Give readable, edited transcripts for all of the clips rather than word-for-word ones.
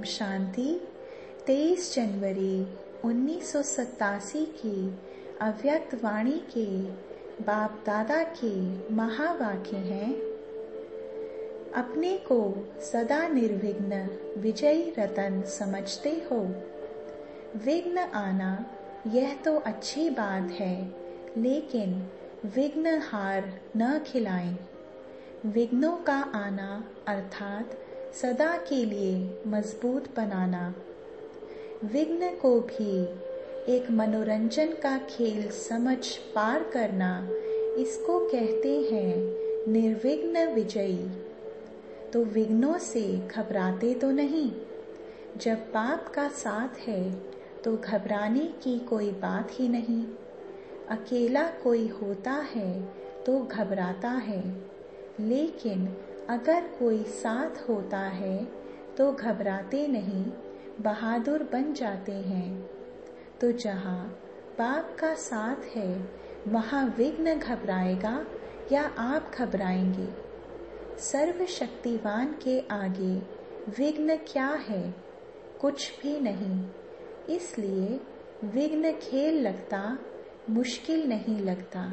शांति। 23 जनवरी 1987 की अव्यक्त वाणी के बाप दादा के महावाक्य हैं। अपने को सदा निर्विघ्न विजयी रतन समझते हो। विघ्न आना यह तो अच्छी बात है, लेकिन विघ्न हार न खिलाएं। विघ्नों का आना अर्थात सदा के लिए मजबूत बनाना। विघ्न को भी एक मनोरंजन का खेल समझ पार करना, इसको कहते हैं निर्विघ्न विजयी। तो विघ्नों से घबराते तो नहीं। जब पाप का साथ है तो घबराने की कोई बात ही नहीं। अकेला कोई होता है तो घबराता है, लेकिन अगर कोई साथ होता है तो घबराते नहीं, बहादुर बन जाते हैं। तो जहाँ पाप का साथ है वहाँ विघ्न घबराएगा या आप घबराएंगे? सर्वशक्तिवान के आगे विघ्न क्या है? कुछ भी नहीं। इसलिए विघ्न खेल लगता, मुश्किल नहीं लगता।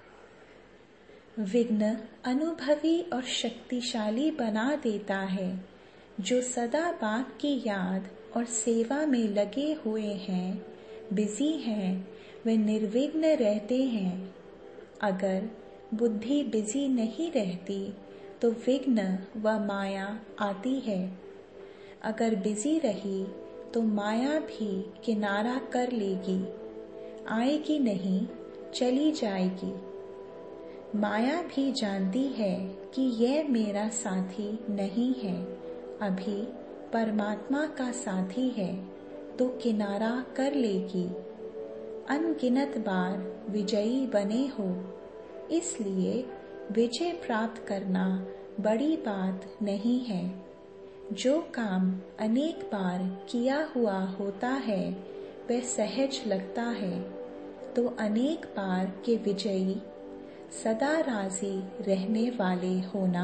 विघ्न अनुभवी और शक्तिशाली बना देता है। जो सदा बाप की याद और सेवा में लगे हुए हैं, बिजी हैं, वे निर्विघ्न रहते हैं। अगर बुद्धि बिजी नहीं रहती तो विघ्न व माया आती है। अगर बिजी रही तो माया भी किनारा कर लेगी, आएगी नहीं, चली जाएगी। माया भी जानती है कि यह मेरा साथी नहीं है, अभी परमात्मा का साथी है, तो किनारा कर लेगी। अनगिनत बार विजयी बने हो, इसलिए विजय प्राप्त करना बड़ी बात नहीं है। जो काम अनेक बार किया हुआ होता है वह सहज लगता है, तो अनेक बार के विजयी सदा राजी रहने वाले होना।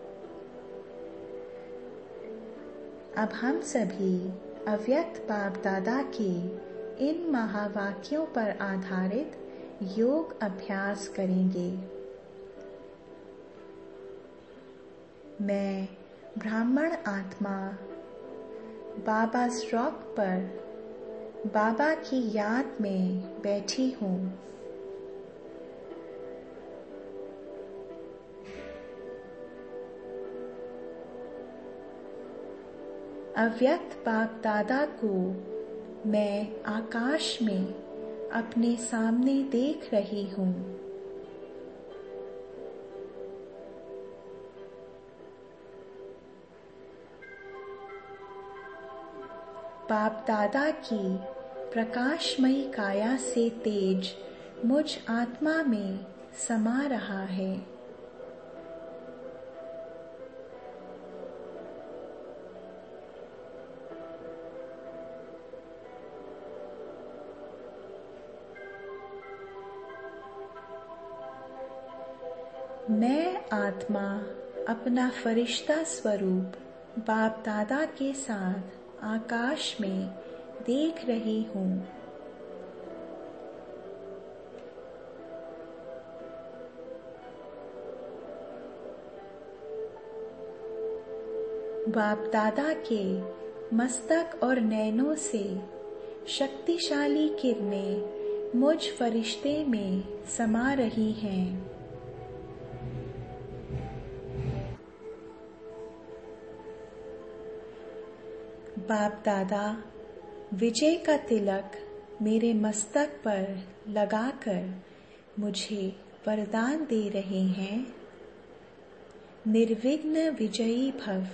अब हम सभी अव्यक्त बाप दादा के इन महावाक्यों पर आधारित योग अभ्यास करेंगे। मैं ब्राह्मण आत्मा बाबा's रॉक पर बाबा की याद में बैठी हूँ। अव्यक्त बाप दादा को मैं आकाश में अपने सामने देख रही हूँ। बाप दादा की प्रकाशमयी काया से तेज मुझ आत्मा में समा रहा है। मैं आत्मा अपना फरिश्ता स्वरूप बाप दादा के साथ आकाश में देख रही हूँ। बाप दादा के मस्तक और नैनों से शक्तिशाली किरणें मुझ फरिश्ते में समा रही हैं। बाप दादा विजय का तिलक मेरे मस्तक पर लगाकर मुझे वरदान दे रहे हैं। निर्विघ्न विजयी भव।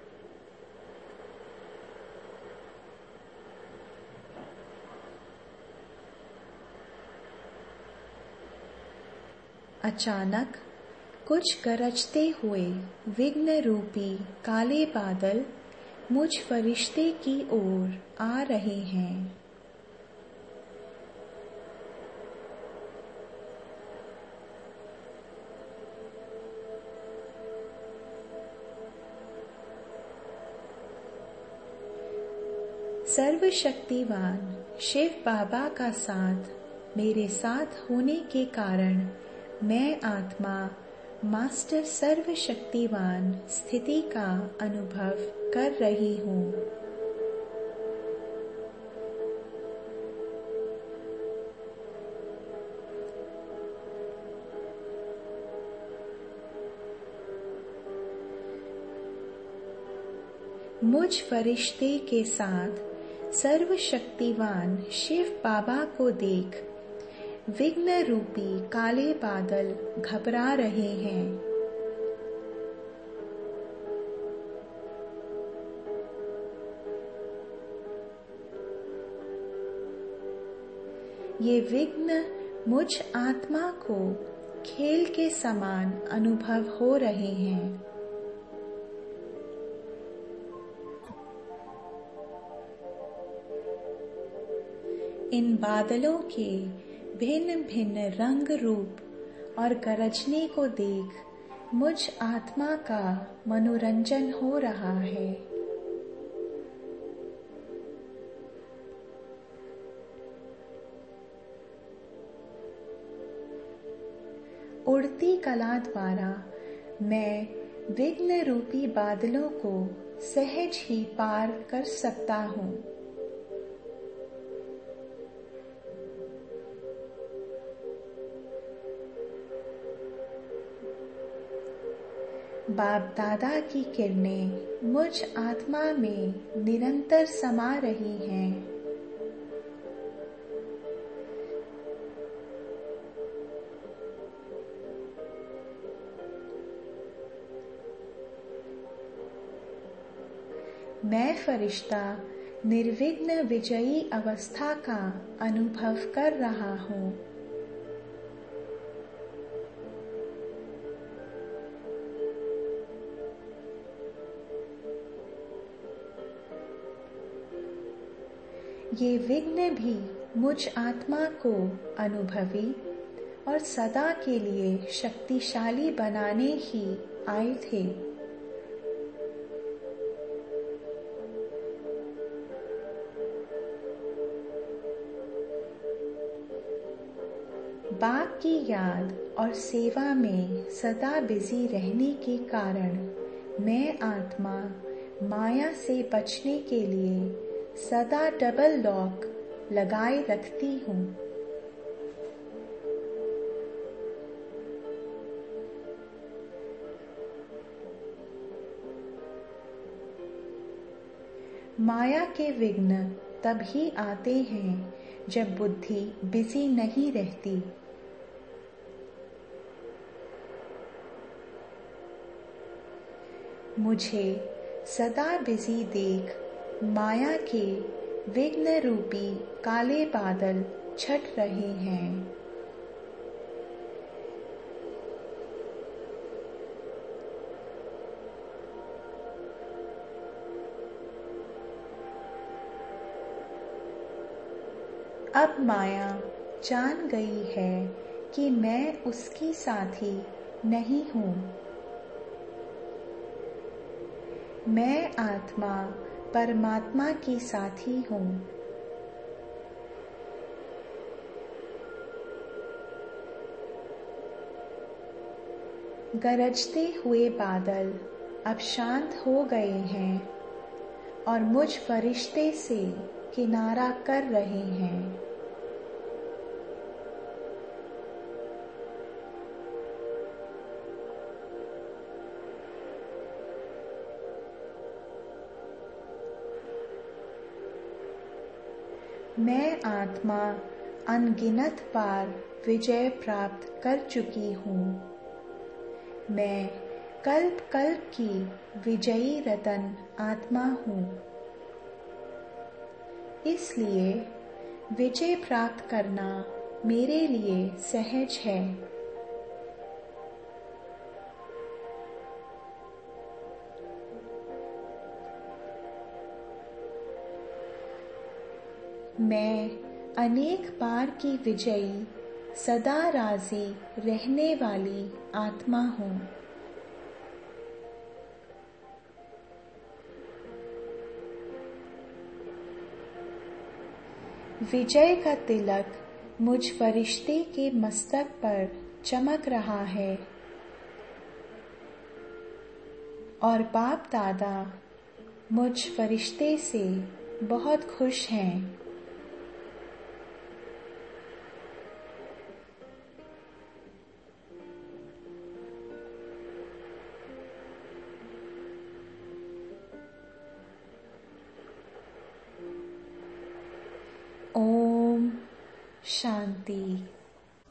अचानक कुछ गरजते हुए विघ्न रूपी काले बादल मुझ फरिश्ते की ओर आ रहे हैं। सर्वशक्तिवान शिव बाबा का साथ मेरे साथ होने के कारण मैं आत्मा मास्टर सर्वशक्तिवान स्थिति का अनुभव कर रही हूँ। मुझ फरिश्ते के साथ सर्वशक्तिवान शिव बाबा को देख विघ्न रूपी काले बादल घबरा रहे हैं। ये विघ्न मुझ आत्मा को खेल के समान अनुभव हो रहे हैं। इन बादलों के भिन्न भिन्न रंग रूप और गरजने को देख मुझ आत्मा का मनोरंजन हो रहा है। उड़ती कला द्वारा मैं विघ्न रूपी बादलों को सहज ही पार कर सकता हूँ। बाप दादा की किरणें मुझ आत्मा में निरंतर समा रही हैं। मैं फरिश्ता निर्विघ्न विजयी अवस्था का अनुभव कर रहा हूँ। ये विघ्न भी मुझ आत्मा को अनुभवी और सदा के लिए शक्तिशाली बनाने ही आए थे। बाप की याद और सेवा में सदा बिजी रहने के कारण मैं आत्मा माया से बचने के लिए सदा डबल लॉक लगाए रखती हूँ। माया के विघ्न तभी आते हैं जब बुद्धि बिजी नहीं रहती। मुझे सदा बिजी देख माया के विघ्न रूपी काले बादल छट रहे हैं। अब माया जान गई है कि मैं उसकी साथी नहीं हूँ। मैं आत्मा परमात्मा की साथी हूँ। गरजते हुए बादल अब शांत हो गए हैं और मुझ फरिश्ते से किनारा कर रहे हैं। मैं आत्मा अनगिनत बार विजय प्राप्त कर चुकी हूँ। मैं कल्प कल्प की विजयी रतन आत्मा हूँ। इसलिए विजय प्राप्त करना मेरे लिए सहज है। मैं अनेक बार की विजयी सदा राजी रहने वाली आत्मा हूँ। विजय का तिलक मुझ फरिश्ते के मस्तक पर चमक रहा है और बाप दादा मुझ फरिश्ते से बहुत खुश हैं। ओम शांति।